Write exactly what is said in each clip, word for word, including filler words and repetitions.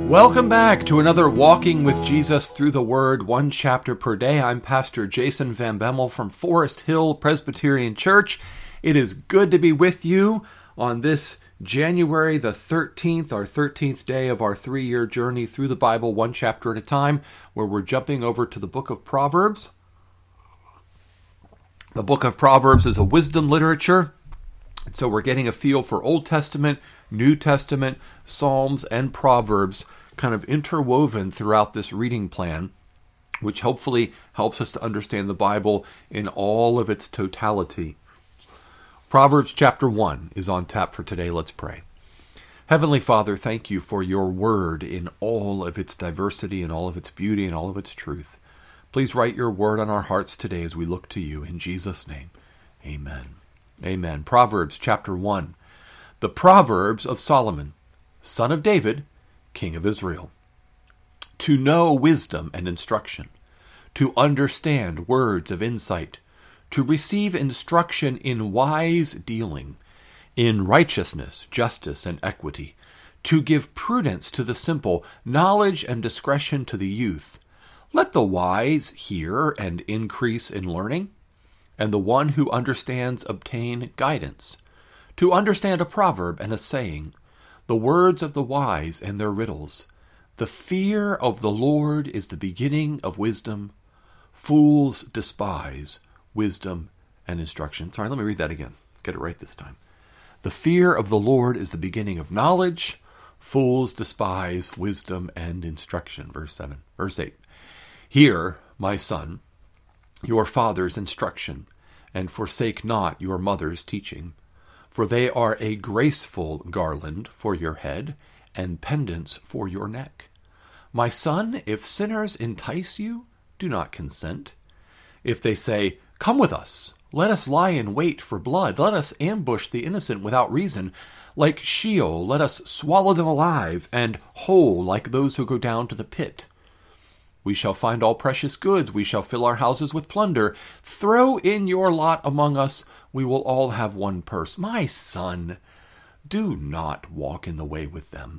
Welcome back to another Walking with Jesus Through the Word, one chapter per day. I'm Pastor Jason Van Bemmel from Forest Hill Presbyterian Church. It is good to be with you on this January the thirteenth, our thirteenth day of our three-year journey through the Bible, one chapter at a time, where we're jumping over to the book of Proverbs. The book of Proverbs is a wisdom literature, so we're getting a feel for Old Testament, New Testament, Psalms, and Proverbs kind of interwoven throughout this reading plan, which hopefully helps us to understand the Bible in all of its totality. Proverbs chapter one is on tap for today. Let's pray. Heavenly Father, thank you for your word in all of its diversity and all of its beauty and all of its truth. Please write your word on our hearts today as we look to you. In Jesus' name, amen. Amen. Proverbs chapter one. The Proverbs of Solomon, son of David, king of Israel. To know wisdom and instruction, to understand words of insight, to receive instruction in wise dealing, in righteousness, justice, and equity, to give prudence to the simple, knowledge and discretion to the youth. Let the wise hear and increase in learning, and the one who understands obtain guidance. To understand a proverb and a saying, the words of the wise and their riddles. The fear of the Lord is the beginning of wisdom. Fools despise wisdom and instruction. Sorry, let me read that again. Get it right this time. The fear of the Lord is the beginning of knowledge. Fools despise wisdom and instruction. Verse seven. Verse eight. Hear, my son, your father's instruction, and forsake not your mother's teaching. For they are a graceful garland for your head, and pendants for your neck. My son, if sinners entice you, do not consent. If they say, come with us, let us lie in wait for blood, let us ambush the innocent without reason. Like Sheol, let us swallow them alive, and whole like those who go down to the pit. We shall find all precious goods, we shall fill our houses with plunder. Throw in your lot among us, we will all have one purse. My son, do not walk in the way with them.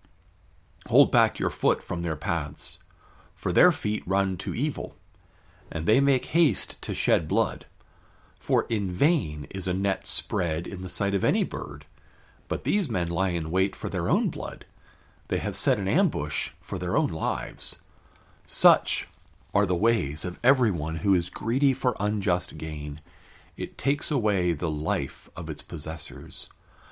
Hold back your foot from their paths, for their feet run to evil, and they make haste to shed blood. For in vain is a net spread in the sight of any bird, but these men lie in wait for their own blood. They have set an ambush for their own lives. Such are the ways of everyone who is greedy for unjust gain. It takes away the life of its possessors.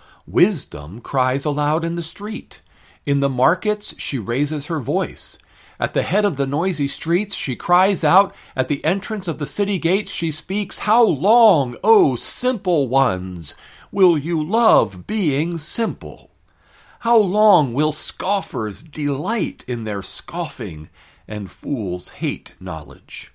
Wisdom cries aloud in the street. In the markets she raises her voice. At the head of the noisy streets she cries out. At the entrance of the city gates she speaks. How long, O simple ones, will you love being simple? How long will scoffers delight in their scoffing, and fools hate knowledge?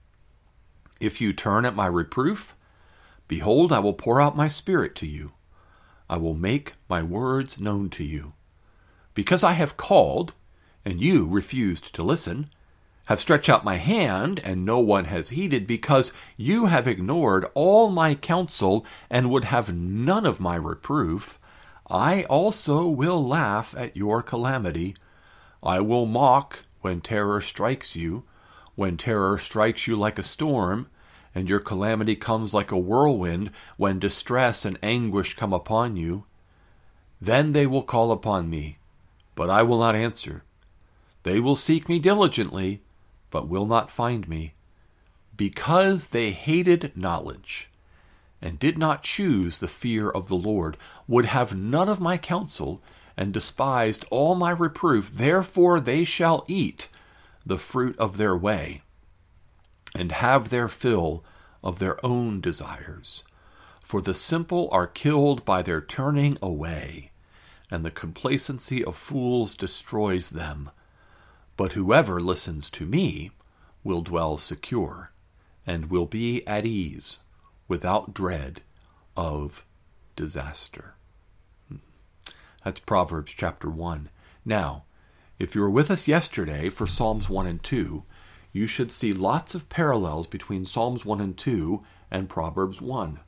If you turn at my reproof, behold, I will pour out my spirit to you. I will make my words known to you. Because I have called, and you refused to listen, have stretched out my hand, and no one has heeded, because you have ignored all my counsel, and would have none of my reproof, I also will laugh at your calamity. I will mock when terror strikes you, when terror strikes you like a storm, and your calamity comes like a whirlwind, when distress and anguish come upon you. Then they will call upon me, but I will not answer. They will seek me diligently, but will not find me, because they hated knowledge, and did not choose the fear of the Lord, would have none of my counsel, and despised all my reproof. Therefore they shall eat the fruit of their way, and have their fill of their own desires. For the simple are killed by their turning away, and the complacency of fools destroys them. But whoever listens to me will dwell secure, and will be at ease, without dread of disaster. That's Proverbs chapter one. Now, if you were with us yesterday for Psalms one and two, you should see lots of parallels between Psalms one and two and Proverbs one.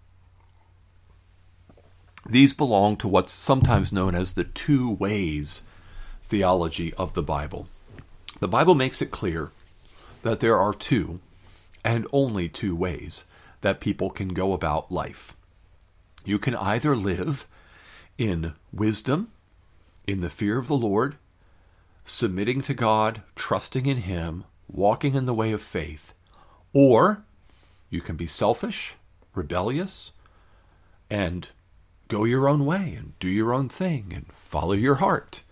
These belong to what's sometimes known as the two ways theology of the Bible. The Bible makes it clear that there are two, and only two ways, that people can go about life. You can either live in wisdom, in the fear of the Lord, submitting to God, trusting in Him, walking in the way of faith, or you can be selfish, rebellious, and go your own way and do your own thing and follow your heart.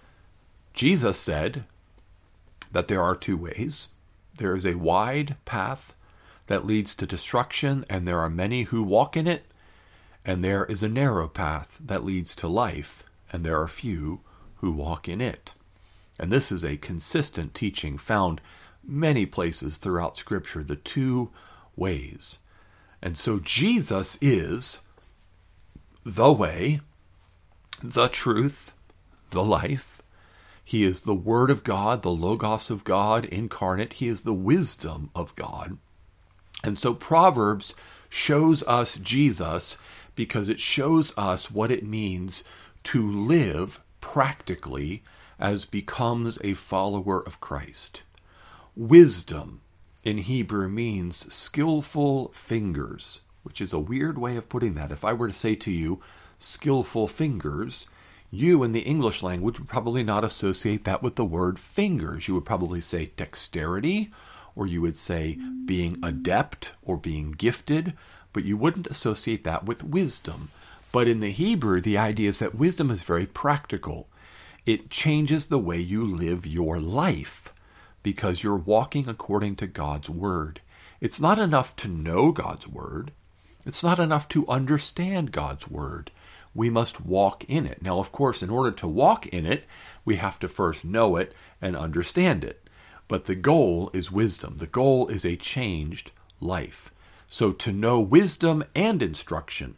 Jesus said that there are two ways. There is a wide path that leads to destruction, and there are many who walk in it, and there is a narrow path that leads to life, and there are few who walk in it. And this is a consistent teaching found many places throughout Scripture, the two ways. And so Jesus is the way, the truth, the life. He is the Word of God, the Logos of God incarnate. He is the wisdom of God. And so Proverbs shows us Jesus because it shows us what it means to live practically as becomes a follower of Christ. Wisdom in Hebrew means skillful fingers, which is a weird way of putting that. If I were to say to you, skillful fingers, you in the English language would probably not associate that with the word fingers. You would probably say dexterity, or you would say being adept or being gifted, but you wouldn't associate that with wisdom. But in the Hebrew, the idea is that wisdom is very practical. It changes the way you live your life because you're walking according to God's word. It's not enough to know God's word. It's not enough to understand God's word. We must walk in it. Now, of course, in order to walk in it, we have to first know it and understand it. But the goal is wisdom. The goal is a changed life. So to know wisdom and instruction,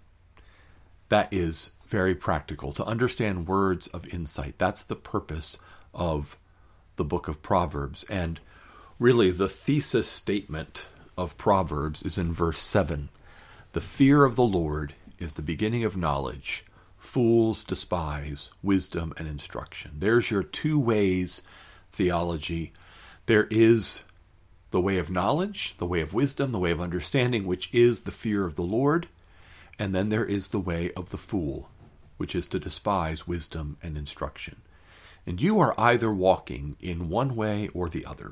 that is very practical. To understand words of insight, that's the purpose of the book of Proverbs. And really the thesis statement of Proverbs is in verse seven. The fear of the Lord is the beginning of knowledge. Fools despise wisdom and instruction. There's your two ways theology. There is the way of knowledge, the way of wisdom, the way of understanding, which is the fear of the Lord. And then there is the way of the fool, which is to despise wisdom and instruction. And you are either walking in one way or the other.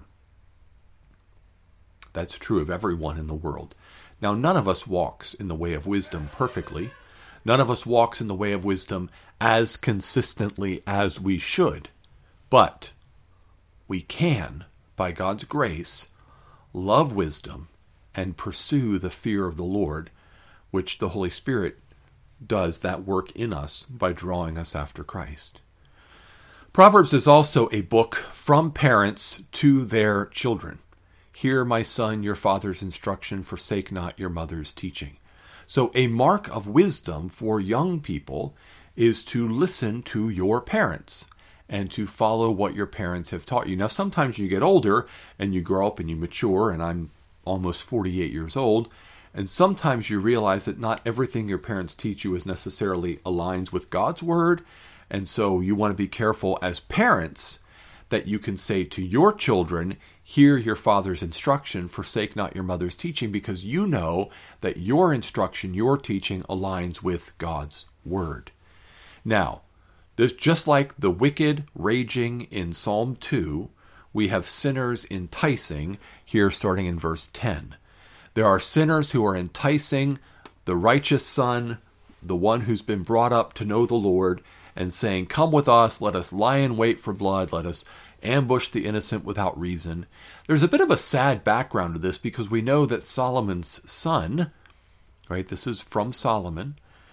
That's true of everyone in the world. Now, none of us walks in the way of wisdom perfectly. None of us walks in the way of wisdom as consistently as we should. But we can, by God's grace, love wisdom and pursue the fear of the Lord, which the Holy Spirit does that work in us by drawing us after Christ. Proverbs is also a book from parents to their children. Hear, my son, your father's instruction, forsake not your mother's teaching. So a mark of wisdom for young people is to listen to your parents and to follow what your parents have taught you. Now, sometimes you get older and you grow up and you mature, and I'm almost forty-eight years old, and sometimes you realize that not everything your parents teach you is necessarily aligns with God's word, and so you want to be careful as parents that you can say to your children, hear your father's instruction, forsake not your mother's teaching, because you know that your instruction, your teaching aligns with God's word. Now, there's just like the wicked raging in Psalm two, we have sinners enticing here starting in verse ten. There are sinners who are enticing the righteous son, the one who's been brought up to know the Lord, and saying, come with us, let us lie in wait for blood, let us ambush the innocent without reason. There's a bit of a sad background to this because we know that Solomon's son, right, this is from Solomon,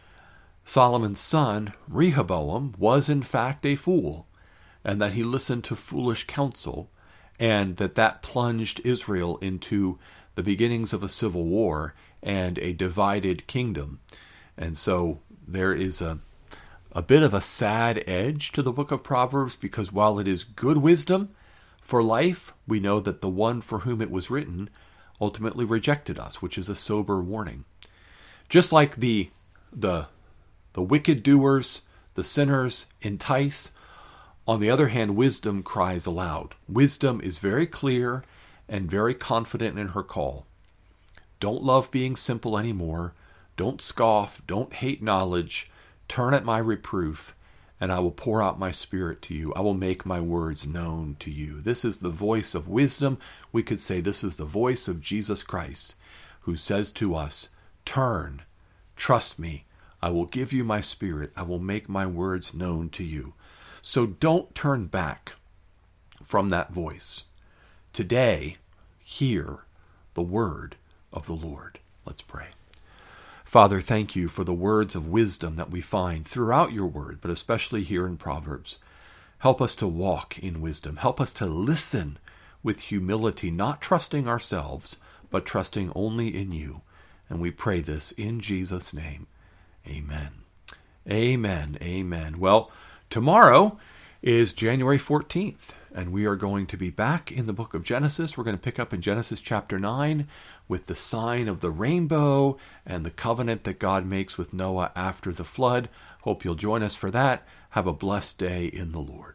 Solomon's son, Rehoboam, was in fact a fool, and that he listened to foolish counsel, and that that plunged Israel into the beginnings of a civil war and a divided kingdom. And so there is a a bit of a sad edge to the book of Proverbs, because while it is good wisdom for life, we know that the one for whom it was written ultimately rejected us, which is a sober warning. Just like the the the wicked doers, the sinners entice, On the other hand, wisdom cries aloud. Wisdom is very clear and very confident in her call. Don't love being simple anymore. Don't scoff. Don't hate knowledge. Turn at my reproof, and I will pour out my spirit to you. I will make my words known to you. This is the voice of wisdom. We could say this is the voice of Jesus Christ, who says to us, turn, trust me. I will give you my spirit. I will make my words known to you. So don't turn back from that voice. Today, hear the word of the Lord. Let's pray. Father, thank you for the words of wisdom that we find throughout your word, but especially here in Proverbs. Help us to walk in wisdom. Help us to listen with humility, not trusting ourselves, but trusting only in you. And we pray this in Jesus' name. Amen. Amen. Amen. Well, tomorrow is January fourteenth, and we are going to be back in the book of Genesis. We're going to pick up in Genesis chapter nine with the sign of the rainbow and the covenant that God makes with Noah after the flood. Hope you'll join us for that. Have a blessed day in the Lord.